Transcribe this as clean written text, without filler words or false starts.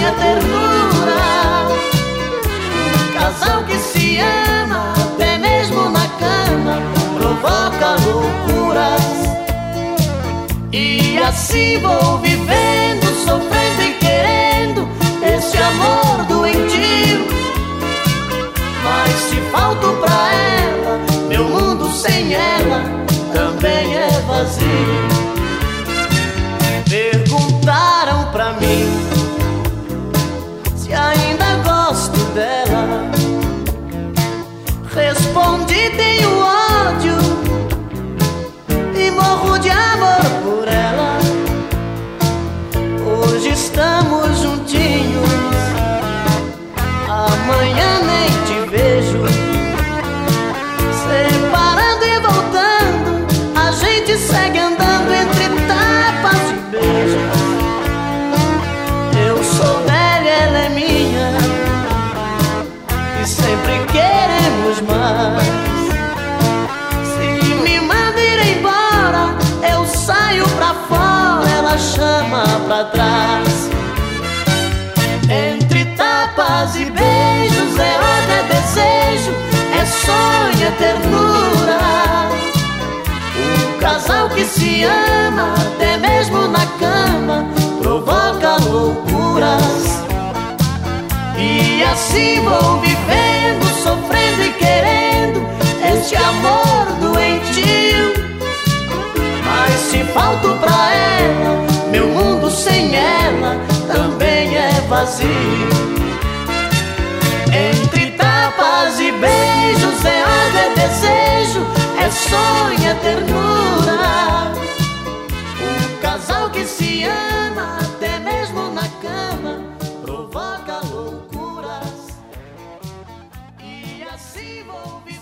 sonha ternura. Um casal que se ama, até mesmo na cama, provoca loucuras. E assim vou vivendo, sofrendo e querendo esse amor doentio. Mas se falto pra ela, meu mundo sem ela também é vazio. Perguntaram pra mim se ainda gosto dela. Respondi: tenho ódio e morro de amor por ela. Hoje estamos juntinhos, amanhã nem te vejo. Separando e voltando, a gente segue andando entre tapas e beijos. Eu sou dela, ela é minha, e sempre queremos mais. Se me manda ir embora, eu saio pra fora, ela chama pra trás. Entre tapas e beijos, é ódio, é desejo, é sonho, é ternura. Um casal que se ama, até mesmo na cama, provoca loucuras. E assim vou vivendo, sofrendo e querendo este amor doentio. Mas se falto pra ela, meu mundo sem ela também é vazio. Entre tapas e beijos, é ódio, é desejo, é sonho, é ternura. Um casal que se ama, até mesmo na cama, provoca loucuras. E assim vou viver.